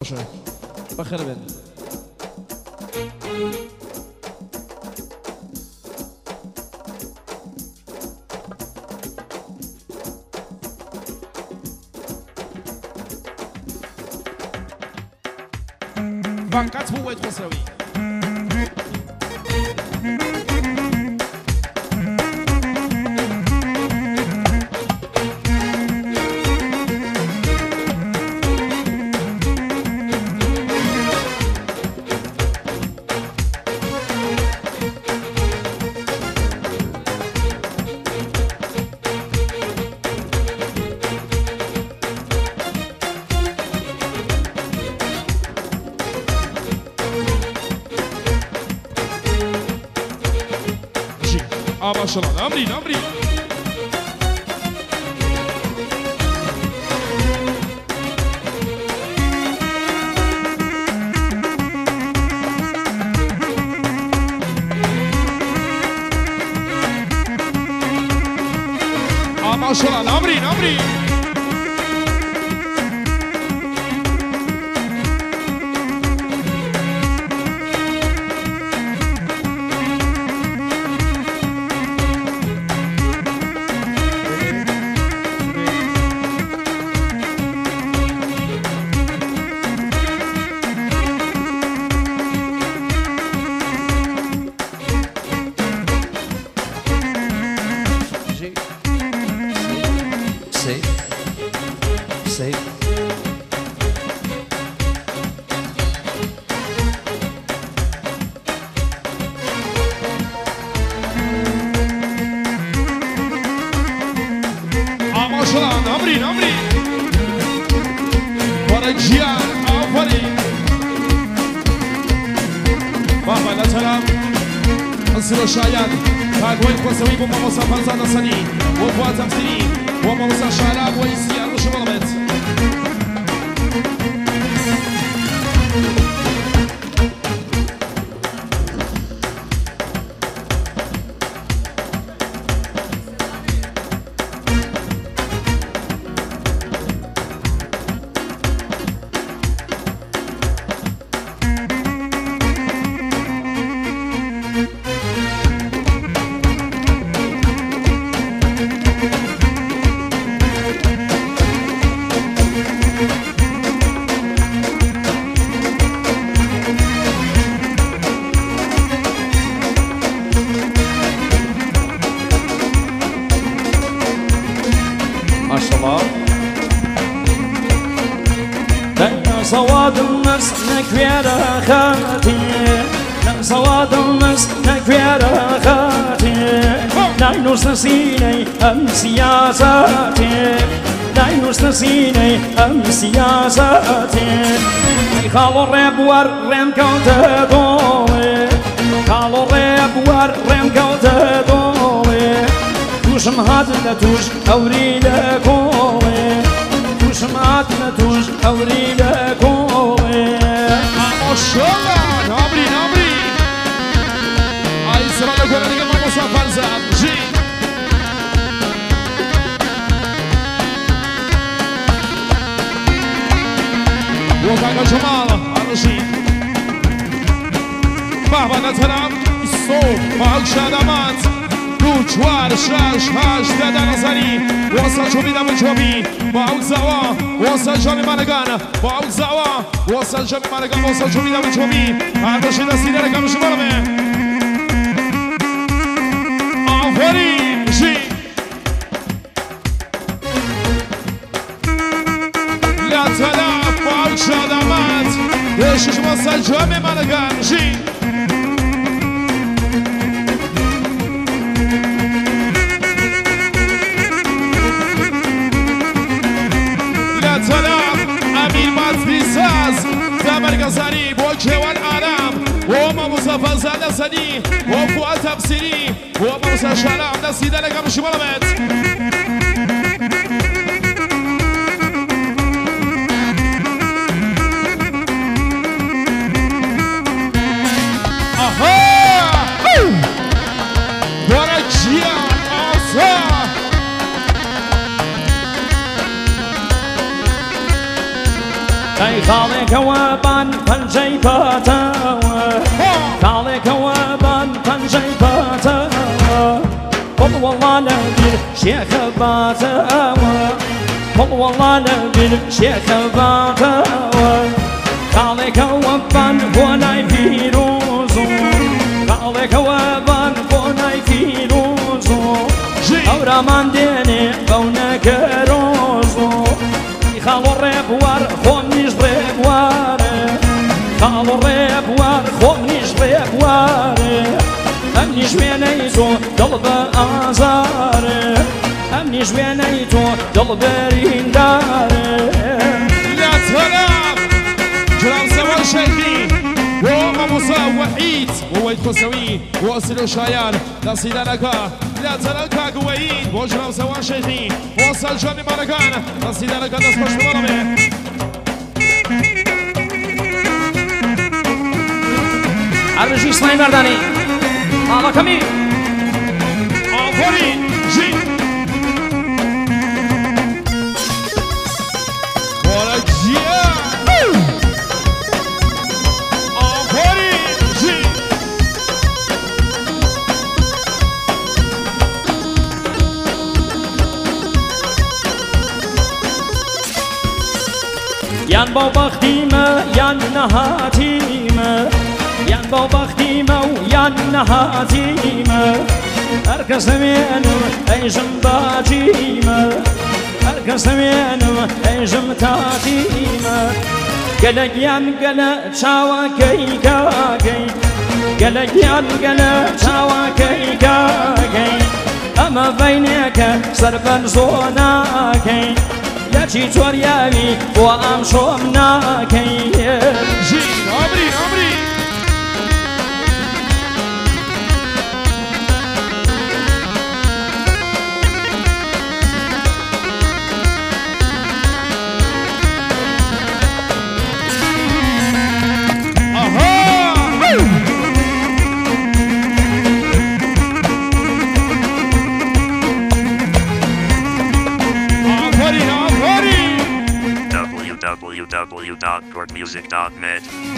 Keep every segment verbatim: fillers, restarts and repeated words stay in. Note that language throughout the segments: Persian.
بخير بين بانكات بو ويت خسروي اه ما شاء الله نمري نمري اه ما شاء الله نمري نمري نمري نمري ورجيان آفرين بابا لا سلام انصروا شايان تاقوين قوسوي بما مصافا زاد سنين وفواتم سنين وما مصا شعلاب ويسيار وشمالمت سواد الناس نكوير خاتي سواد الناس نكوير خاتي ناينو سنسيني أم سياساتي ناينو سنسيني أم سياساتي خالو ريب ور ريم كوتا دولي خالو ريب ور ريم كوتا دولي توش مهاد لتوش أوري لكولي توش مهاد لتوش أوري لكولي ماشاءالله نمري نمري عايز رأيك ولا نيجي مع مصطفى الزعب جي وفاق جمالة الرشيد بابا نترام الصوت معك شادمات دوش وارش راش هاش دادا نظري وصل شو بيدا من شوبي معك زوا وصل شو بمانقانا معك زوا وصل شو بمانقانا وصل شو بيدا من شوبي هذا شي نسينا لك مش مرمي آفرين جي لا تلاف معك شادمات ليش وصل شو بمانقانا جي مركزاني بوجه والآلام وما مصطفى زاد سني وفؤاد تبصري وما مصطفى شلام نسيد لك مش ملمت اها ورجيا اصا ئەی خاڵێکەوە بان پەنجەی پاتەوە خاڵێکەوە بان پەنجەی پاتەوە قڵ وەڵا لە بیر شێخە باتەوە قڵ وەڵا لە بیر شێخە باتەوە خاڵێکەوە بان بۆ نای پیرۆز خاڵێکەوە بان بۆ نای پیرۆز ئەورامان دێنێ بەو نەگەرۆز خاڵ و ڕێبوار خۆم نیش ڕێبوارە خاڵ و ڕێبوار خۆم نیش ڕێبوارە ئەم نیش وێنەی تۆ دڵ بە ئازارە ئەم نیش وێنەی تۆ دڵ بەریندارە يا سلام جرام سوا شيخي وما موسى وحيد وويد خسوي وأسر شايان لا سيدانك لا تلقى قويين وجرام سوا شيخي وصل جاني مالكان لا سيدانك دسمش مرمي عربشي اسماعيل مرداني ماما كمي آفرين جي ولك جيا آفرين جي يان بو بختيمة يان نهاتيمة يان بو بختيمة ويان نهاتيمة أركز منو أيجم باجيمة أركز منو أيجم تاتيمة قلق يان قلق شاوا كي كاكي قلق يان قلق شاوا كي كاكي أما بينك سربا زوناكي لچی چوریاوی و ام شوم ناکی جي عمري عمري w w w dot gord music dot net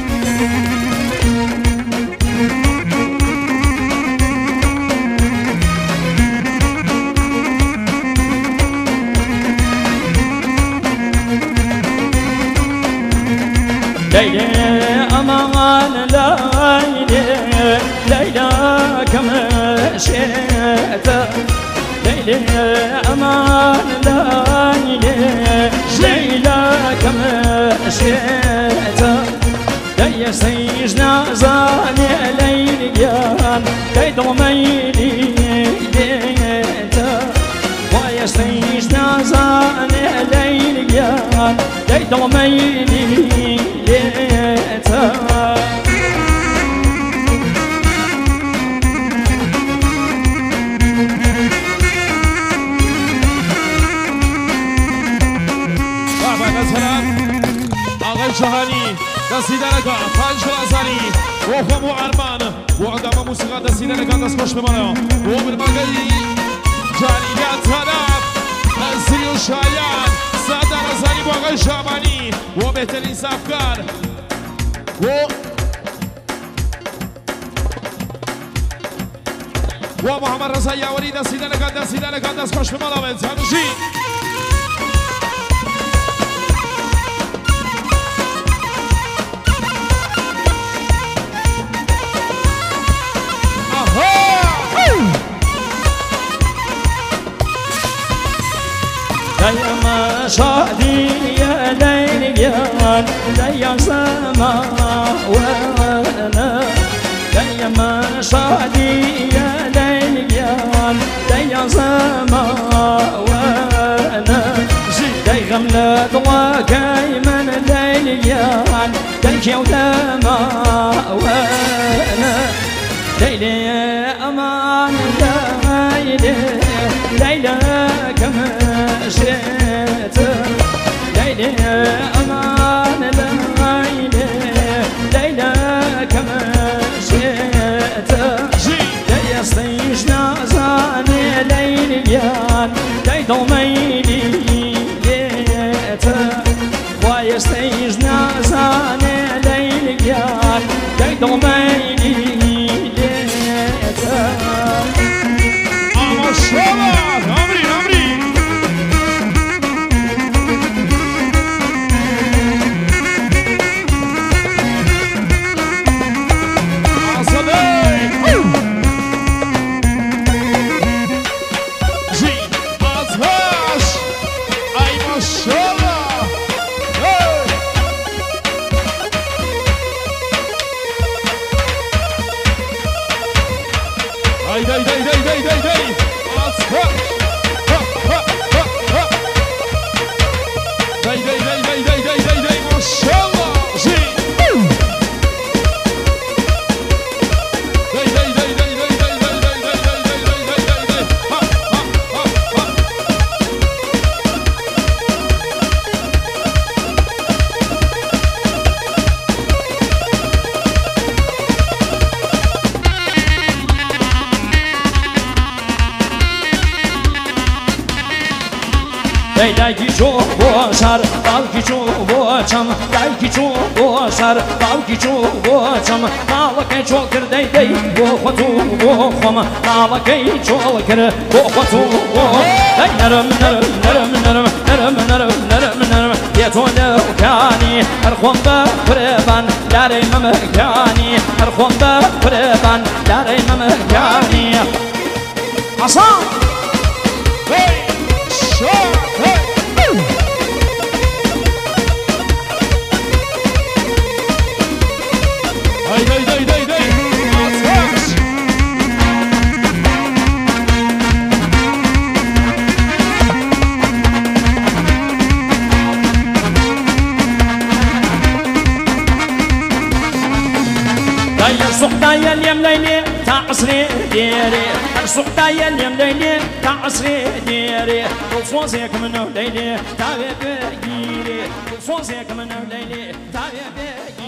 ليلى أمان ليلى ليلى كما شئت ليلى أمان ليلى ليلى كما شئت لي سيجنا زاني ليليان ليدو ميلي ليتا ويستيجنا زاني ليليان ليدو ميلي ليتا شهاني دسيدانك فانش الأزاني وفمو أرمان وعندما موسيقى دسيدانك دسمش بمانا وبالمقاي جاني لات هدف السريو شايان سادة الأزاني وغاي شعباني وبهترين سافكار و ومحمد رزا ياوري دسيدانك دسيدانك دسمش بمانا بنتانوشي يا ما شادي يا ليل يا يا سما وانا يا ما شادي يا ليل يا يا سما وانا داي غملة وكاي من الليل يا داي يوما وانا ليلى امان ليلى ليلى كما شئت ليلى أمان ليلى ليلى كما شئت ليلى صيشنا زاني ليليان ليدو ميلي ليتا ويستيجنا ضميني ليتها ما شاء الله عمري عمري Dayki çok boşar, balki çok boşam. Dayki çok boşar, balki çok boşam. Malakay çok kır day day, boğatu boğam. Malakay çok kır, boğatu boğam. Ay narım narım narım narım narım narım narım narım. Yetone kani, erkhonda preban, daray mamkani. Erkhonda preban, daray mamkani. Hasan, hey, şah, hey. Day day day day day. Ateş. Dayı suhtaya lem leyli ta'sri diyeri. Suhtaya lem leyli ta'sri diyeri. Kulson zek min leyli tabi begiri. Kulson zek min leyli tabi begiri.